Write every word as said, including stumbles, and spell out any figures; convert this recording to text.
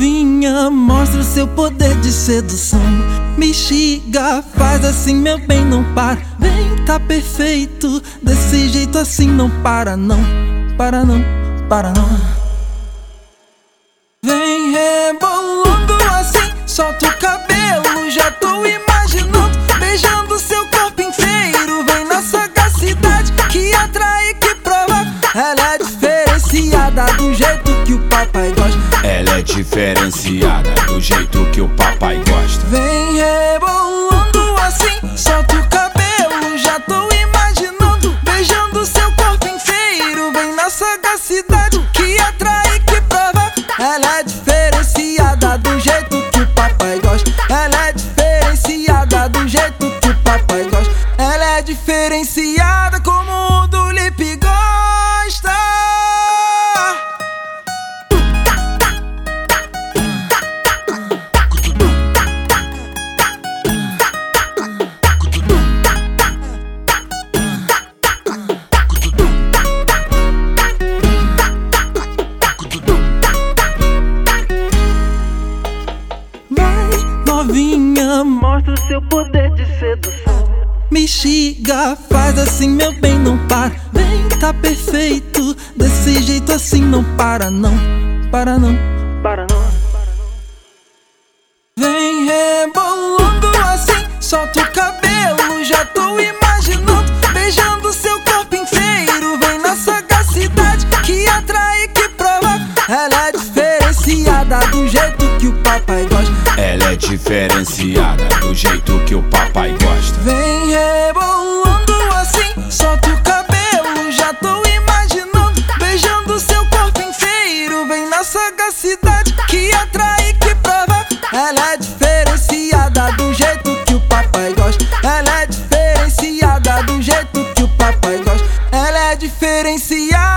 Novinha, mostra o seu poder de sedução. Me instiga, faz assim meu bem, não para. Vem, tá perfeito, desse jeito assim não para não. Para não, para não. Vem rebolando assim, solta o cabelo, já tô imaginando, beijando seu corpo inteiro. Vem na sagacidade que atrai, que provoca. Ela é diferenciada do jeito que o papai gosta. Ela é diferenciada do jeito que o papai gosta. Vem rebolando assim, solta o cabelo, já tô imaginando, beijando seu corpo inteiro. Vem na sagacidade que atrai, que provoca. Ela é diferenciada do jeito que o papai gosta. Ela é diferenciada do jeito que o papai gosta. Ela é diferenciada como o do Lipe gosta. Novinha, mostra o seu poder de sedução. Me instiga, faz assim meu bem, não para. Vem, tá perfeito, desse jeito assim não para não. Para não, para não. Vem rebolando assim, solta o cabelo, já tô imaginando, beijando seu corpo inteiro. Vem na sagacidade que atrai, que provoca. Ela é diferenciada do jeito que o papai gosta. Ela é diferenciada do jeito que o papai gosta. Vem rebolando assim, solta o cabelo, já tô imaginando, beijando seu corpo inteiro. Vem na sagacidade que atrai, que provoca. Ela é diferenciada do jeito que o papai gosta. Ela é diferenciada do jeito que o papai gosta. Ela é diferenciada.